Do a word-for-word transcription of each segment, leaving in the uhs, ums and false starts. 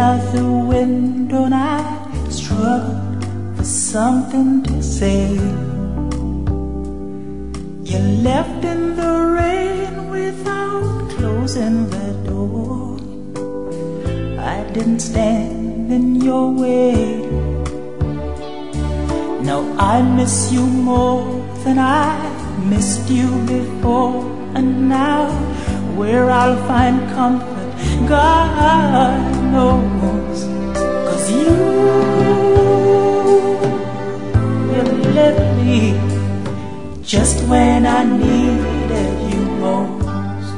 out the window and I struggled for something to say. You left in the rain without closing the door. I didn't stand in your way. Now I miss you more than I missed you before. And now where I'll find comfort, God knows. 'Cause you, you left me just when I needed you most.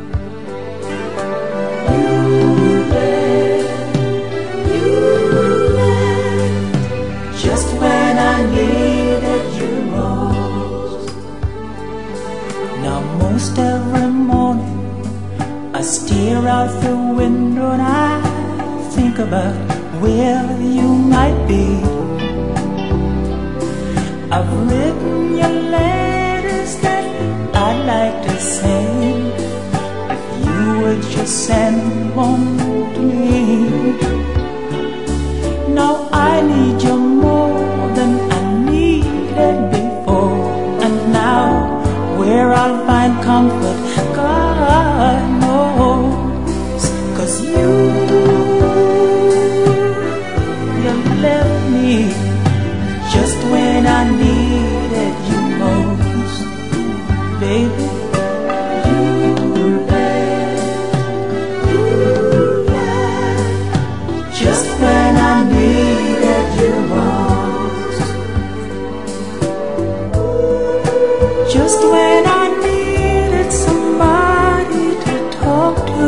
You left, you left just when I needed you most. Now most every morning I stare out the window and I think about where you might be. I've written your letters that I'd like to send. If you would just send one to me. Now I need you more than I needed before. And now where I'll find comfort, God knows. 'Cause you, you left me just when I needed you most. Baby, you left, you left just when I needed you most. Just when I needed somebody to talk to.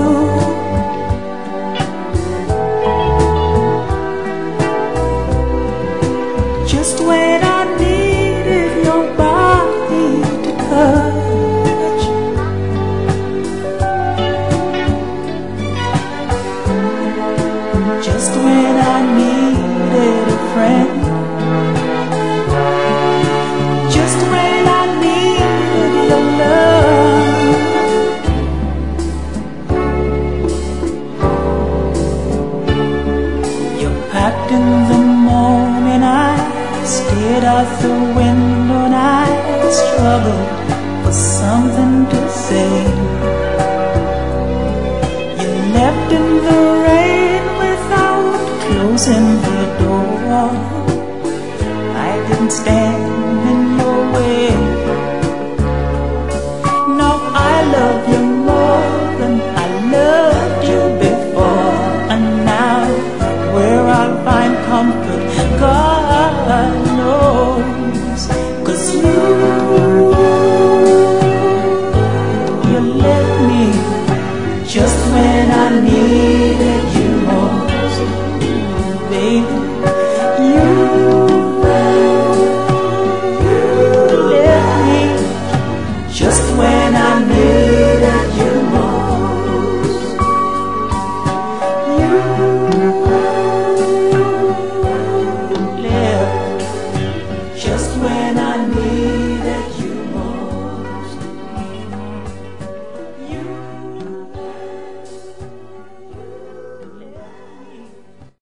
Just when I needed your body to touch. Just when I needed a friend. Just when I needed your love. You packed in the morning, I stared out the window and I struggled for something to say. You left in the rain without closing the door. I didn't stand